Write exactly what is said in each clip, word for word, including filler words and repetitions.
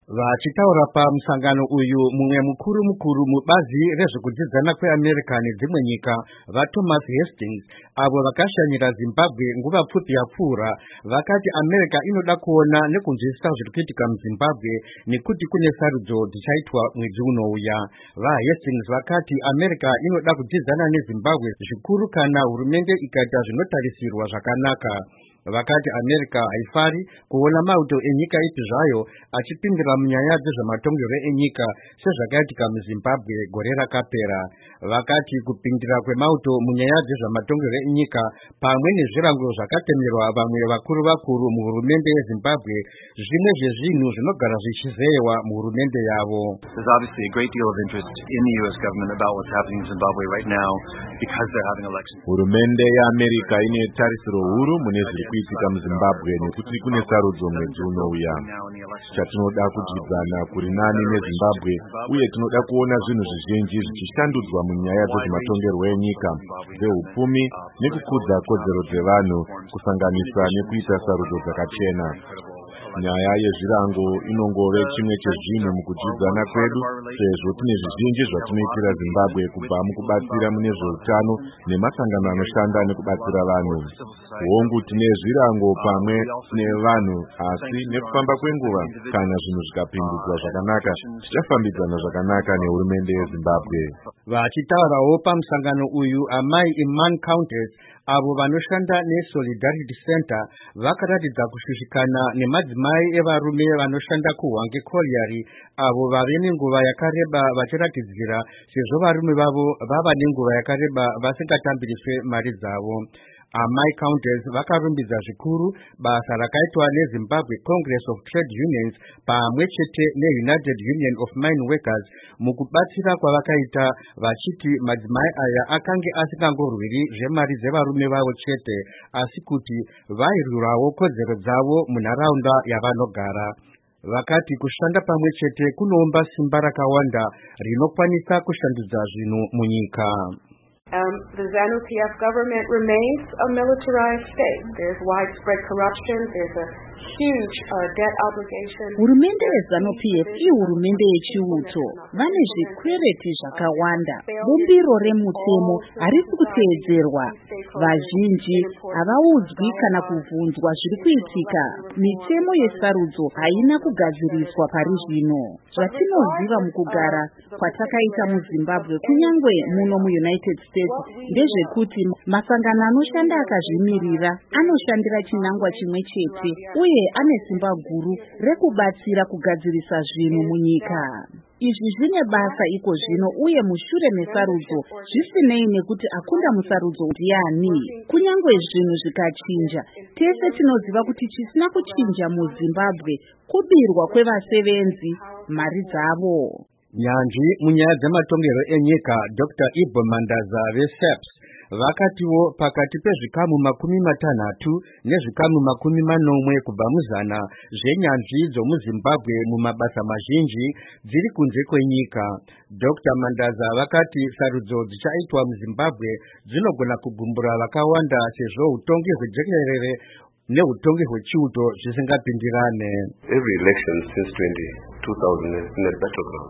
Vachitaura pamusangano uyu mumwe mukuru mukuru mubazi rezvekudzidzana kweAmerica nedzimwe nyika vaThomas Hastings avo vakashanyira Zimbabwe nguva pfupi yapfuura vakati America inoda kuona nekunzwisisa zviri kuitika muZimbabwe nekuti kune sarudzo dzichaitwa mwedzi unouya. VaHastings vakati America inoda kudzidzana neZimbabwe zvikuru kana hurumende ikaita zvinotarisirwa zvakanaka. Vakati America haifari kuona mauto enyika ipi zvayo achipindira munyaya dzezvematongero enyika sezvakaitika muZimbabwe gore rakapera. Vakati kupindira kwemauto munyaya dzezvematongero enyika pamwe nezvirango zvakatemerwa vamwe vakuru vakuru muhurumende yeZimbabwe zvimwe zvezvinhu zvinogara zvichizeyewa muhurumende yavo. There's obviously a great deal of interest in the U S government about what's happening in Zimbabwe right now because they're having elections. Hurumende yeAmerica ine tarisiro huru mune zviri kuitika muZimbabwe nekuti kune sarudzo mwedzi unouya. Chatinoda kudyidzana kuri nani neZimbabwe uye tinoda kuona zvinhu zvizhinji zvichishandudzwa munyaya dzezvematongerwo enyika, dzehupfumi nekukudza kodzero dzevanhu kusanganisa nekuita sarudzo dzakachena. Nyaya yezvirango inongove chimwe chezvinhu mukudyidzana kwedu sezvo tine zvizhinji zvatinoitira Zimbabwe kubva mukubatsira mune zveutano nemasangano anoshanda nekubatsira vanhu. Hongu tine zvirango pamwe nevanhu asi nekufamba kwenguva kana zvinhu zvikapindudzwa zvakanaka tichafambidzana zvakanaka nehurumende yeZimbabwe. Vachitaurawo pamusangano uyu amai Iman Countess avo vanoshanda neSolidarity Center vakaratidza kushushikana nemadzimai evarume vanoshanda kuHwange Colliery avo vave nenguva yakareba vachiratidzira sezvo varume vavo vava nenguva yakareba vasingatambiriswe mari dzavo. Amai Countess vakarumbidza zvikuru basa rakaitwa neZimbabwe Congress of Trade Unions pamwe chete neUnited Union of Mine Workers mukubatsira kwavakaita vachiti madzimai aya akange asingangorwiri zvemari dzevarume vavo chete asi kuti vairwirawo kodzero dzavo munharaunda yavanogara. Vakati kushanda pamwe chete kunoumba simba rakawanda rinokwanisa kushandudza zvinhu munyika. Um, the ZANU-P F government remains a militarized state. There's widespread corruption. There's a huge uh, debt obligation. Hurumende yeZANU-P F ihurumende yechiuto. Vane zvikwereti zvakawanda. Bumbiro remutemo harisi kuteedzerwa. Vazhinji havaudzwi kana kuvhunzwa zviri kuitika. Mitemo yesarudzo haina kugadziriswa pari zvino. Zvatinoziva mukugara kwatakaita muZimbabwe kunyangwe muno muUnited States ndezvekuti masangano anoshanda akazvimirira anoshandira chinangwa chimwe chete uye ane simba guru rekubatsira kugadzirisa zvinhu munyika. Izvi zvine basa iko zvino uye mushure mesarudzo zvisinei nekuti akunda musarudzo ndiani. Kunyangwe zvinhu zvikachinja, tese tinoziva kuti chisina kuchinja muZimbabwe kubirwa kwevasevenzi mari dzavo. Nyanzvi munyaya dzematongero enyika Doctor Ibo Mandaza veSAPS vakatiwo pakati pezvikamu makumi matanhatu nezvikamu makumi manomwe kubva muzana zvenyanzvi dzomuZimbabwe mumabasa mazhinji dziri kunze kwenyika. Doctor Mandaza vakati sarudzo dzichaitwa muZimbabwe dzinogona kugumbura vakawanda sezvo utongi hwejekerere neutongi hwechiuto zvisingapindirane. Every election since two thousand has been a battleground.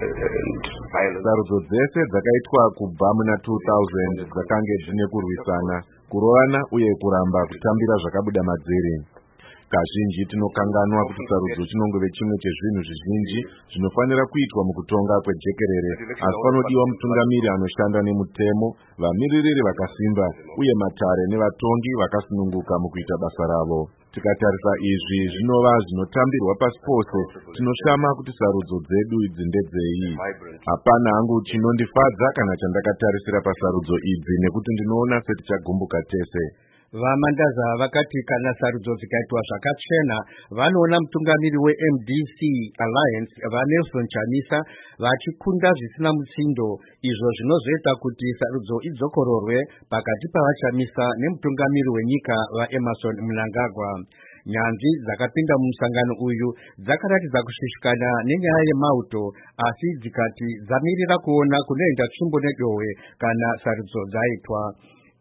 Sarudzo dzese dzakaitwa kubva muna two thousand dzakange dzine kurwisana, kurovana uye kuramba kutambira zvakabuda madziri. Kazhinji tinokanganwa kuti sarudzo chinongove chimwe chezvinhu zvizhinji zvinofanira kuitwa mukutonga kwejekerere, asi panodiwa mutungamiri anoshanda nemutemo, vamiririri vakasimba uye matare nevatongi vakasununguka mukuita basa ravo. Tikatarisa izvi zvinova zvinotambirwa pasi pose, tinoshama kuti sarudzo dzedu idzi ndedzei. Hapana hangu chinondifadza kana chandakatarisira pasarudzo idzi nekuti ndinoona setichagumbuka tese. Vamandaza vakati kana sarudzo dzikaitwa zvakachena vanoona mutungamiri weM D C Alliance vaNelson Chamisa vachikunda zvisina mutsindo, izvo zvinozoita kuti sarudzo idzokororwe pakati pavaChamisa nemutungamiri wenyika vaEmmerson Mnangagwa. Nyanzvi dzakapinda mumusangano uyu dzakaratidza kushushikana nenyaya yemauto asi dzikati dzamirira kuona kunoenda tsvimbo nedohwe kana sarudzo dzaitwa.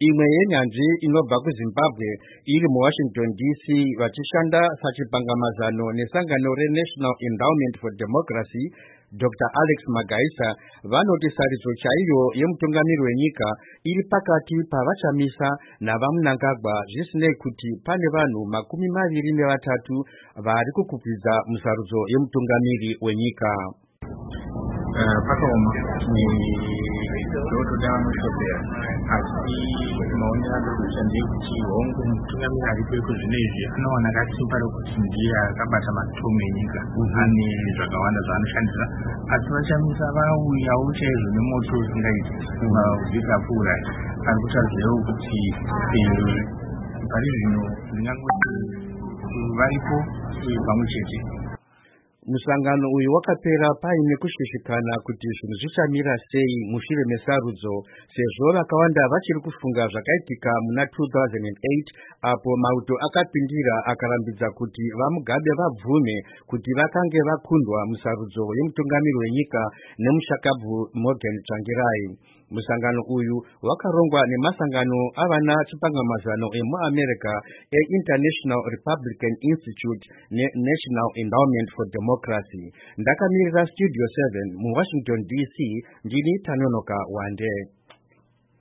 imwe yenyanzvi inobva kuZimbabwe iri muWashington D C vachishanda sachipangamazano nesangano reNational Endowment for Democracy, Doctor Alex Magaisa vanoti sarudzo chaiyo yemutungamiri wenyika iri pakati pavashamisa navamunangagwa zvisinei kuti pane vanhu makumi maviri nevatatu vari kukwikwidzwa musarudzo yemutungamiri wenyika. Pakaoma ni ndotoda mushobera asi maonero andozoshandei kuti hongu mutungamiri aripo ekuzvinezvi anowana kasimba rokuti ndiye akabata matongo enyika ane zvakawanda zvaanoshandisa asi vashamisa vauyawo chaizvo nemoto usingaiti uzvikapfuura ari kutaridzawo kuti pari zvino ndingangoti varipo pamwe chete. Musangano uyu wakapera paine kushishikana kuti zvinhu zvichamira sei mushure mesarudzo sezvo vakawanda vachiri kufunga zvakaitika muna two thousand eight apo mauto akapindira akarambidza kuti vamugabe vabvume kuti vakange vakundwa musarudzo yemutungamiri wenyika nemushakabvu Morgan Tsvangirai. Musangano uyu wakarongwa nemasangano avana chipangamazano emuAmerica eInternational Republican Institute neNational Endowment for Democracy. Ndakamirira Studio seven muWashington D C ndini Tanonoka Wande.